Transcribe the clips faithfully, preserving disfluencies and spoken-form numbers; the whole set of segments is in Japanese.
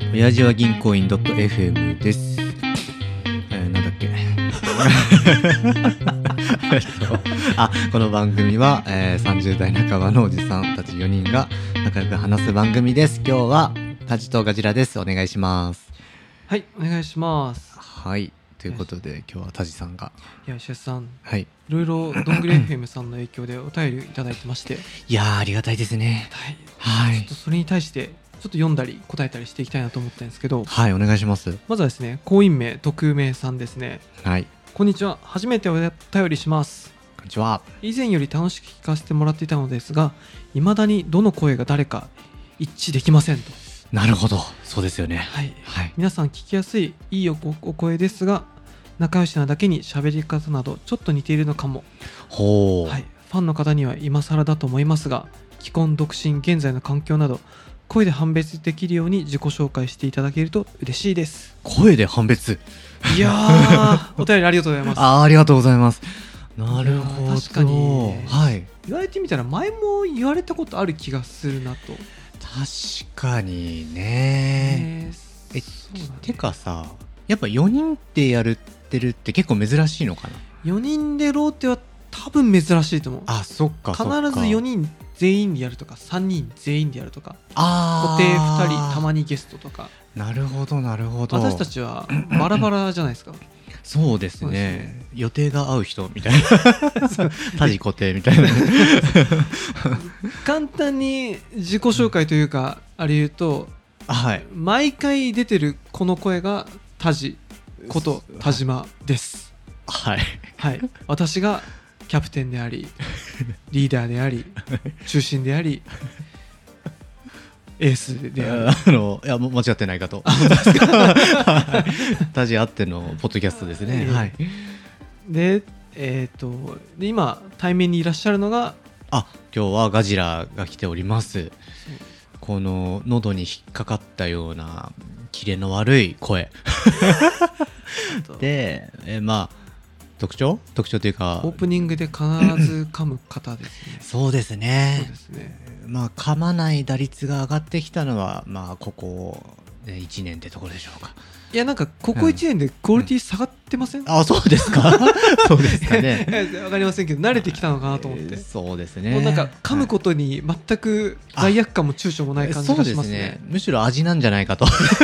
親父は銀行員 .fm です。えー、なんだっけあ、この番組は、えー、さんじゅう代半ばのおじさんたちよにんが仲良く話す番組です。今日はタジとガジラです。お願いします。 はい、お願いします。 はい、ということで今日はタジさんが、 いや石橋さん、 はい、 いろいろどんぐり エフエム さんの影響でお便りいただいてましていやーありがたいですね。 はい、はい、ちょっとそれに対してちょっと読んだり答えたりしていきたいなと思ったんですけど、 はい、お願いします。 まずはですね、行員名匿名さんですね。 はい、 こんにちは、初めてお便りします。 こんにちは。 以前より楽しく聞かせてもらっていたのですが、未だにどの声が誰か一致できませんと。 なるほど、そうですよね。 はい、 はい、 皆さん聞きやすいいい お, お声ですが、仲良しなだけに喋り方などちょっと似ているのかも。 ほう、 はい、ファンの方には今更だと思いますが、既婚独身現在の環境など声で判別できるように自己紹介していただけると嬉しいです。 声で判別。 いやーお便りありがとうございます。 あ, ありがとうございます。なるほど、 確かに、 はい、 言われてみたら前も言われたことある気がするなと。 確かにね。ええ、てかさ、やっぱよにんでやるってるって結構珍しいのかな。 よにんでローテは多分珍しいと思う。 あ、そっか、そっか。 必ずよにん全員でやるとかさんにん全員でやるとか、 あ固定ふたりたまにゲストとか。 なるほどなるほど。 私たちはバラバラじゃないですか。 そうです ね, そうですね。予定が合う人みたいなタジ固定みたいな簡単に自己紹介というかあれ言うと、 はい、 毎回出てるこの声がタジこと田島です。 はい、 はい、私がキャプテンでありリーダーであり中心でありエースである。 あのいや間違ってないかと。タジあってのポッドキャストですね。はい。 で、えっとで今対面にいらっしゃるのが、 あ、今日はガジラが来ております。この喉に引っかかったようなキレの悪い声で、えまあ特徴特徴というか、 オープニングで必ず噛む方ですね。 そうですね。 そうですね。 まあ噛まない打率が上がってきたのはまあここいちねんってところでしょうか。 いや、なんかここいちねんでクオリティ下がってません？ うん、あ、そうですか。そうですかね。 わかりませんけど慣れてきたのかなと思って、えー、 そうですね。 もうなんか噛むことに全く罪悪感も躊躇もない感じがしますね。 そうですね。むしろ味なんじゃないかと。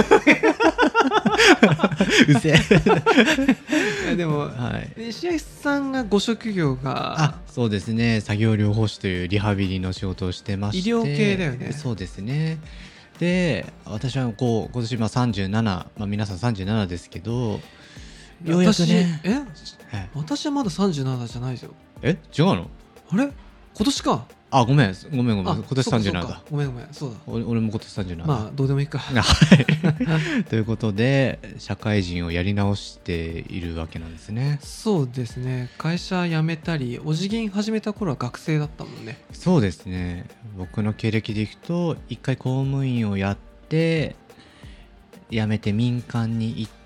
うせえ。 でも、 はい、 石橋さんがご職業が、 あ、そうですね、作業療法士というリハビリの仕事をしてまして、 医療系だよね。 そうですね。で、私はこう今年まあさんじゅうなな、まあ、皆さんさんじゅうななですけど、ようやくね、 え、はい、私はまださんじゅうななじゃないですよ。 え、違うの？あれ、今年か。 あ、ごめんごめんごめん、今年さんじゅうななだ。 ごめんごめん、そうだ。 俺, 俺も今年さんじゅうなな。 まあどうでもいいか。 はいということで社会人をやり直しているわけなんですね。 そうですね。会社辞めたりお辞儀始めた頃は学生だったもんね。 そうですね。僕の経歴でいくと一回公務員をやって辞めて民間に行って、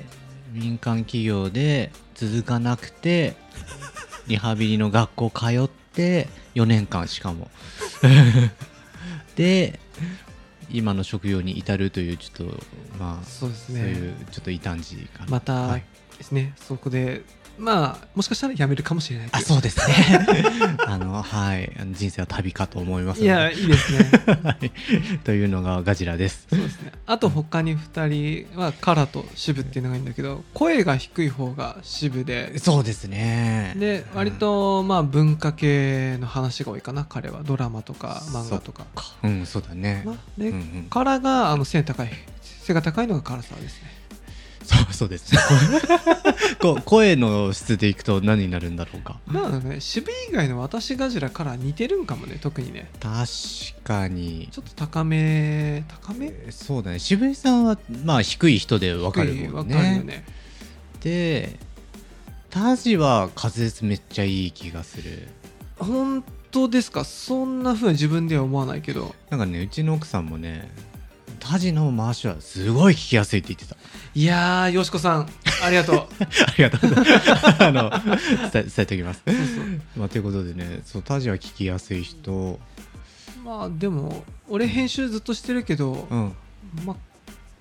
民間企業で続かなくてリハビリの学校通ってよねんかんしかもで今の職業に至るというちょっとまあそうですね、 そういうちょっと異端児かな。 またですね、はい、そこでまあもしかしたら辞めるかもしれない。 あ、そうですね。あのはい人生は旅かと思いますので。 いや、いいですね。 はい、というのがガジラです。 そうですね。あと他にふたりはカラとシブっていうのがいいんだけど、声が低い方がシブで、 そうですね。 で割とまあ文化系の話が多いかな。彼はドラマとか漫画とか。 うん、そうだね。 で、うんうん、カラがあの背高い背が高いのがカラさんですね。 そうそうですね。こ声の質でいくと何になるんだろうか。 まあね、渋以外の私ガジラから似てるんかもね、特にね。 確かに。 ちょっと高め高め。 そうだね。渋井さんはまあ低い人で分かるもんね。 分かるよね。 で、タジは滑舌めっちゃいい気がする。 本当ですか？そんな風に自分では思わないけど。 なんかね、うちの奥さんもね、タジの回しはすごい聞きやすいって言ってた。 いやー、よしこさんありがとう。 ありがとうあの伝え、伝えておきます。そうそう、まあ、ということでね、そうタジは聞きやすい人。 まあでも俺編集ずっとしてるけど、 うん、 まあ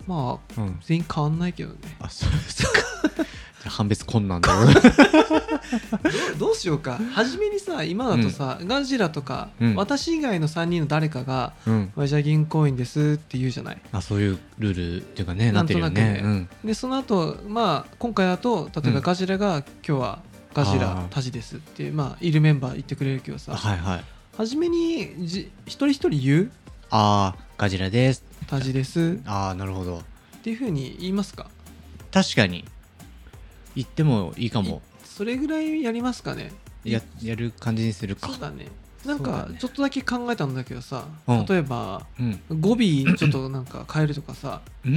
まあ、 うん、 全員変わんないけどね。 あ、そうですか。じゃあ判別困難だろう。 ど, どうしようか。初めにさ、今だとさ、うん、ガジラとか、うん、私以外のさんにんの誰かが、うん、ワイジャ銀行員ですって言うじゃない。 あ、そういうルールっていうかね、なってるよね。ね、うん、 でその後、まあ今回だと例えばガジラが、うん、今日はガジラタジですってまあいるメンバー言ってくれるけどさ、 はいはい、 初めにじ一人一人言う。 ああ、ガジラです、 タジです、 ああ、なるほどっていう風に言いますか。 確かに言ってもいいかも。 それぐらいやりますかね。 や, やる感じにするか。 そうだね。なんかちょっとだけ考えたんだけどさ、 うん、 例えば、 うん、 語尾ちょっとなんか変えるとかさん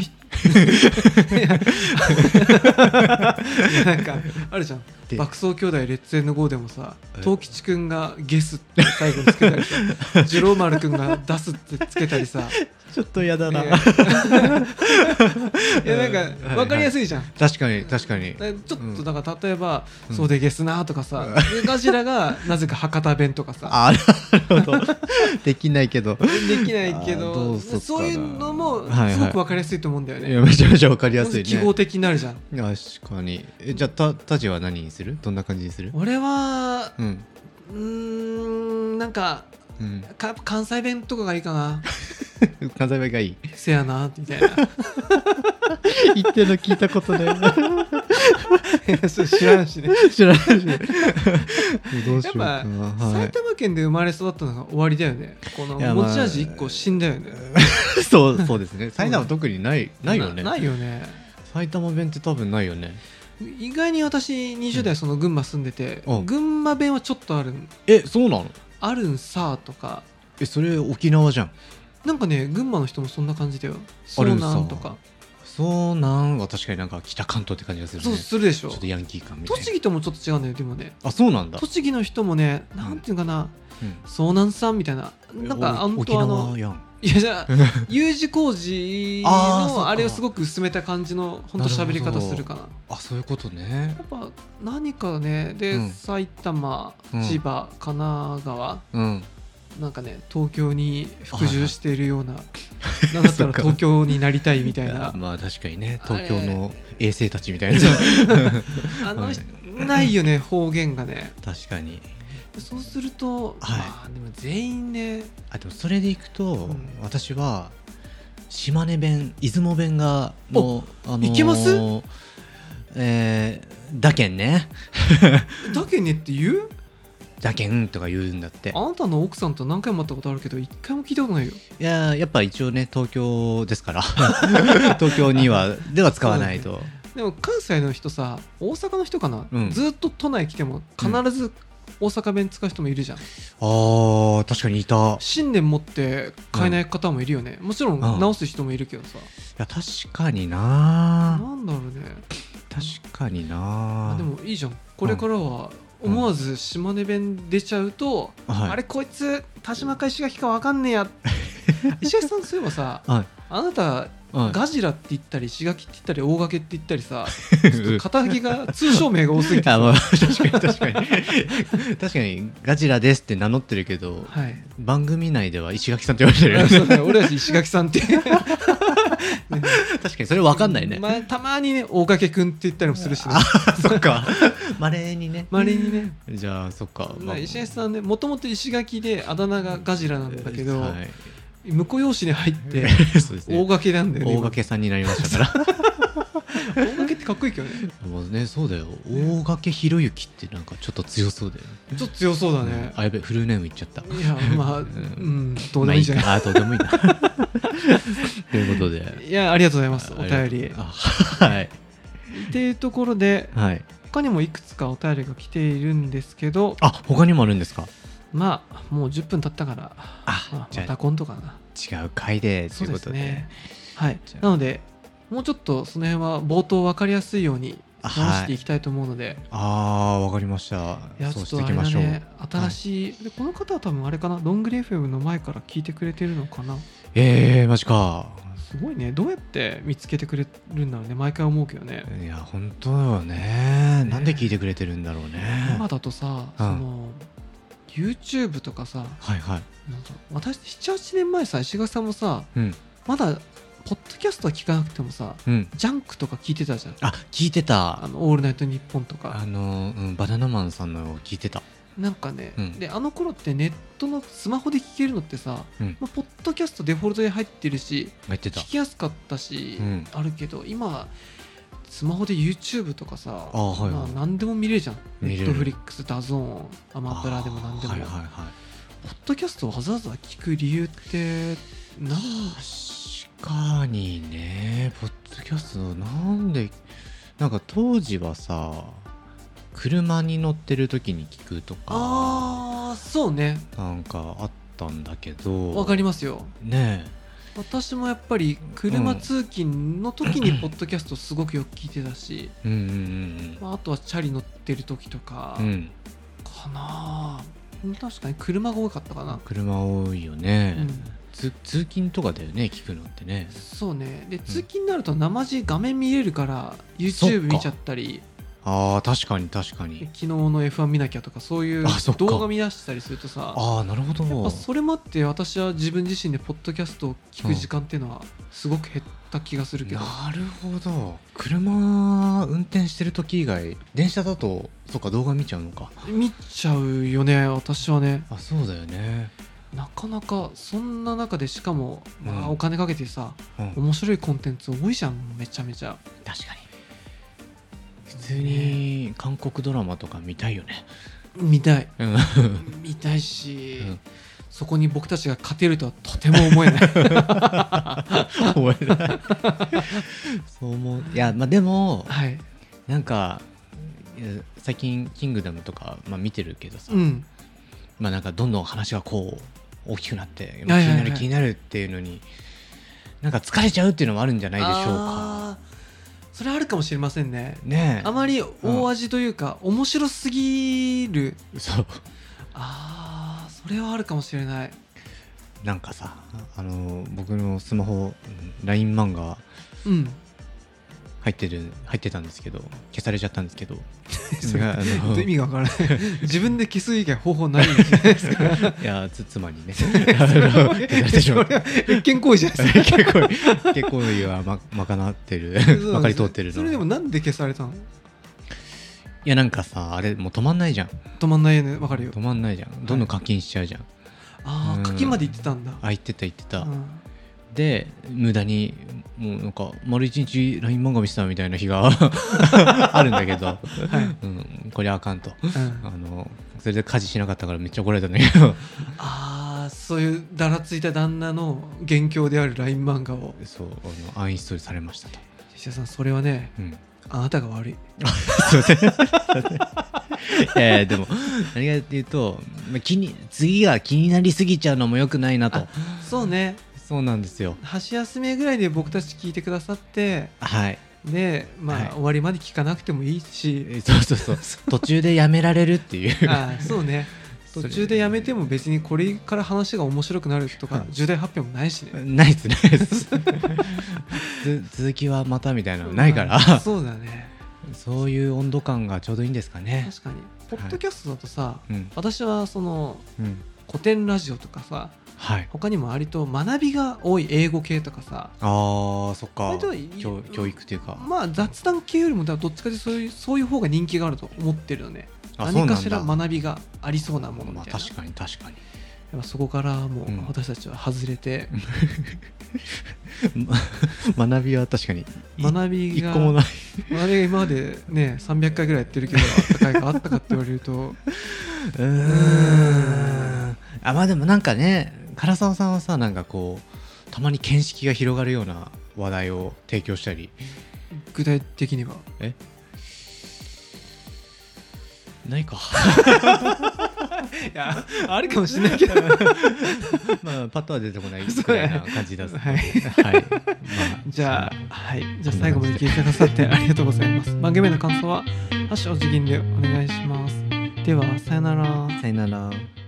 なんかあるじゃん、爆走兄弟レッツエンドゴーでもさ、東吉くんがゲスって最後につけたりさジローマルくんが出すってつけたりさちょっとやだな、 いやなんか分かりやすいじゃん、はいはい、確かに確かに。 ちょっとだから例えば、うん、そうでゲスなとかさ、うん、ガジラがなぜか博多弁とかさあ、なるほど。できないけどできないけどどうそ, そういうのもすごく分かりやすいと思うんだよね、 はいはい、いやめちゃめちゃ分かりやすいね。 記号的になるじゃん。 確かに。え、じゃあタタジは何にする？どんな感じにする？ 俺はうん、 うーんなんか、うん、か関西弁とかがいいかな。 関西弁がいい。 せやなみたいな言ってるの聞いたことないな。 それ知らんしね。 知らんしね。どうしようかな。 やっぱ、はい、埼玉県で生まれ育ったのが終わりだよね。この持ち味いっこ死んだよね。 そうそうですね。埼玉特にない、ないよね。 な、ないよね。 埼玉弁って多分ないよね。 意外に私にじゅう代その群馬住んでて、うん、群馬弁はちょっとあるん。 え、そうなの？ あるんさとか。 え、それ沖縄じゃん。 なんかね、群馬の人もそんな感じだよ。そうなんとか。 そうなんは確かになんか北関東って感じがするね。 そうするでしょ。 ちょっとヤンキー感みたいな。 栃木ともちょっと違うんだよでもね。 あ、そうなんだ。 栃木の人もね、なんていうかな、うん、そうなんさんみたいな、なんかあんとあのいやじゃあ U 字工事のあれをすごく薄めた感じの本当喋り方するかな。 あ、そういうことね。 やっぱ何かねで、うん、埼玉、千葉、神奈川。うんなんかね東京に服従しているような、なんだったら東京になりたいみたいな。 まあ確かにね、東京の衛星たちみたいなあの、はい、ないよね方言がね。 確かに。 そうすると、はい、まあ、でも全員ね。 あ、でもそれでいくと、うん、私は島根弁、出雲弁がもう、あのー、 いけます？ えー、だけんね。 だけんねって言う？ だけんとか言うんだって。 あなたの奥さんと何回も会ったことあるけど一回も聞いたことないよ。 いややっぱ一応ね東京ですから東京にはでは使わないと、ね、 でも関西の人さ大阪の人かな、うん、ずっと都内来ても必ず大阪弁使う人もいるじゃん、うん、 あー確かにいた。 信念持って変えない方もいるよね、うん、もちろん直す人もいるけどさ、いや確かにな。 なんだろうね。 確かにな。 でもいいじゃん。これからは思わず島根弁出ちゃうと、うん、あれこいつ田島か石垣か分かんねえや石垣さんそういえばさ、はい、あなた、はい、ガジラって言ったり石垣って言ったり大垣って言ったりさちょっと肩書きが通称名が多すぎてさあ、まあ、 確かに確かに確かにガジラですって名乗ってるけど、はい、番組内では石垣さんって言われてるよね。 そうね、俺たち石垣さんってね、確かにそれ分かんないね、 まあ、たまにね大掛くんって言ったりもするしね。 あそっかまれにねまれにね。 じゃあそっか、 まあ、石垣さんねもともと石垣であだ名がガジラなんだけど、はい、婿養子に入って大掛なんだよね。 大掛さんになりましたから大掛ってかっこいいけどね。 もうねそうだよ、大掛博之ってなんかちょっと強そうだよね。 ちょっと強そうだね、 うん、あやべフルネーム言っちゃった。 いやまあ、うん、どうでもいいじゃない、 まあ、いいかあどうでもいいなということで、 いやありがとうございます。お便りあはいっていうところで、はい、他にもいくつかお便りが来ているんですけど。 あ他にもあるんですか。 まあもうじゅっぷん経ったからあ、まあ、また今度かな違う回でということで、 ね、はいなのでもうちょっとその辺は冒頭分かりやすいように直していきたいと思うので、はい、 ああ分かりました。 いやちょっとあれだね、新しい、はい、でこの方は多分あれかなロングレーフェムの前から聞いてくれてるのかな。 えーマジかすごいね。どうやって見つけてくれるんだろうね毎回思うけどね。 いや本当だよね、なんで聞いてくれてるんだろうね。 今だとさ、うん、そのYouTube とかさ、 はいはい、 なんか私ななはちねんまえさ石垣さんもさ、 うん、 まだポッドキャストは聞かなくてもさ、うん、ジャンクとか聞いてたじゃん。 あ、聞いてた。 あのオールナイトニッポンとか、 あの、うん、バナナマンさんの聞いてた。 なんかね、うん、であの頃ってネットのスマホで聞けるのってさ、うん、まあ、ポッドキャストデフォルトで入ってるし入ってた、 聞きやすかったし、うん、あるけど今スマホで YouTube とかさ、 あ、はいはい、まあ、 何でも見れるじゃん。ネットフリックス、ダゾーン、アマプラでも何でも、 はいはいはい、 ポッドキャストをわざわざ聞く理由って何？ 確かにね、ポッドキャストなんで、なんか当時はさ、車に乗ってる時に聞くとか、 ああ、そうね、 なんかあったんだけど。 わかりますよねえ。 私もやっぱり車通勤の時にポッドキャストすごくよく聞いてたし、うんうんうん、まあ、あとはチャリ乗ってる時とかかな、うん、確かに車が多かったかな。 車多いよね、うん、通, 通勤とかだよね、聞くのってね。 そうね。で、通勤になると生地画面見れるから YouTube 見ちゃったり、 ああ、確かに確かに、 昨日の エフワン 見なきゃとか、そういう動画見出したりするとさ、 ああ、なるほど。 やっぱそれもあって私は自分自身でポッドキャストを聞く時間っていうのはすごく減った気がするけど、 うん、なるほど。車運転してる時以外、電車だとそっか、動画見ちゃうのか。 見ちゃうよね、私はね。 あ、そうだよね。 なかなかそんな中で、しかも、まあ、お金かけてさ、うん、面白いコンテンツ多いじゃん、めちゃめちゃ。 確かに普通に韓国ドラマとか見たいよね。 見たい見たいし、うん、そこに僕たちが勝てるとはとても思えない思えないそう思う。いや、まあでも、はい、なんか最近キングダムとか、まあ、見てるけどさ、うん、まあなんかどんどん話がこう大きくなって、まあ、気になる気になるっていうのに、なんか疲れちゃうっていうのもあるんじゃないでしょうか。 それあるかもしれませんね。 ねえ、 あまり大味というか、うん、面白すぎる。 そう、 ああ、それはあるかもしれない。 なんかさ、あの僕のスマホ ライン 漫画入ってる入ってたんですけど、消されちゃったんですけどそれがあの意味がわからない自分で消す以外方法ないんじゃないですかいや、つ妻にね消されてしまう。 越権行為じゃないですか。 結構結構いはま賄ってるまかり通ってるの。 それでもなんで消されたの？いや、なんかさ、あれもう止まんないじゃん。 止まんないよね、わかるよ。 止まんないじゃん、どんどん課金しちゃうじゃん、 はい、ああ、課金まで行ってたんだ。 あ、行ってた行ってた、うん、で無駄にもうなんか丸一日 ライン 漫画見せたみたいな日があるんだけど、はい、うん、これあかんと、うん、あのそれで家事しなかったからめっちゃ怒られたんだけどああ、そういうだらついた旦那の元凶である ライン 漫画を、そう、 あのアンインストールされましたと。 石田さん、それはね、うん、あなたが悪い。 すいませんいやいや、でも何かっていうと、気に次が気になりすぎちゃうのも良くないなと。 そうね、 そうなんですよ。 箸休めぐらいで僕たち聞いてくださって、 はい、 で、まあ、はい、終わりまで聞かなくてもいいし、 そうそうそう途中でやめられるっていうあ、そうね、途中でやめても別にこれから話が面白くなるとか重大発表もないしね。 ないですないです続きはまたみたいなのないから、 そうだね、 そういう温度感がちょうどいいんですかね。確かにポッドキャストだとさ、はい、うん、私はその、うん、古典ラジオとかさ、はい、他にも割と学びが多い英語系とかさ、 あー、そっか、教, 教育っていうか、 まあ雑談系よりもどっちかというとそういう、そういう方が人気があると思ってるよね。何かしら学びがありそうなものみたいな、 まあ、確かに確かに。 やっぱそこからもう私たちは外れて、 うん、学びは確かに学びが一個もない学びが今までねさんびゃっかいぐらいやってるけど、あったかいかあったかって言われるとうーん、 あ、まあでもなんかね、唐沢さんはさ、なんかこうたまに見識が広がるような話題を提供したり。 具体的にはえないかいや、あるかもしれないけどまあパッとは出てこないくらいな感じだ、はい、はい、 まあ、じゃあ、はい、じゃあ最後まで聞いてくださってありがとうございます。番組の感想はハッシュお辞儀でお願いします。では、さよなら。 さよなら。